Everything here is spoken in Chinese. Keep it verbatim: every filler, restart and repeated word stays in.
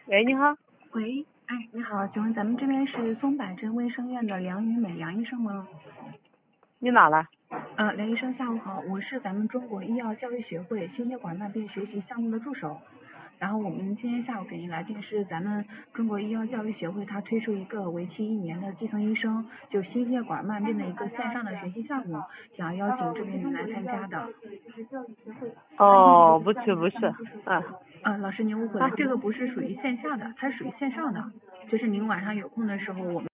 喂，你好。 喂，哎，你好，请问咱们这边是松柏镇卫生院的梁雨美梁医生吗？ 你哪了？ 呃，梁医生下午好，我是咱们中国医药教育协会心血管慢病学习项目的助手。然后我们今天下午给您来电是咱们中国医药教育协会它推出一个为期一年的基层医生就心血管慢病的一个线上的学习项目，想要邀请这边您来参加的。 哦，不是不是，嗯。 呃，老师您误会了，这个不是属于线下的，它是属于线上的，就是您晚上有空的时候我们。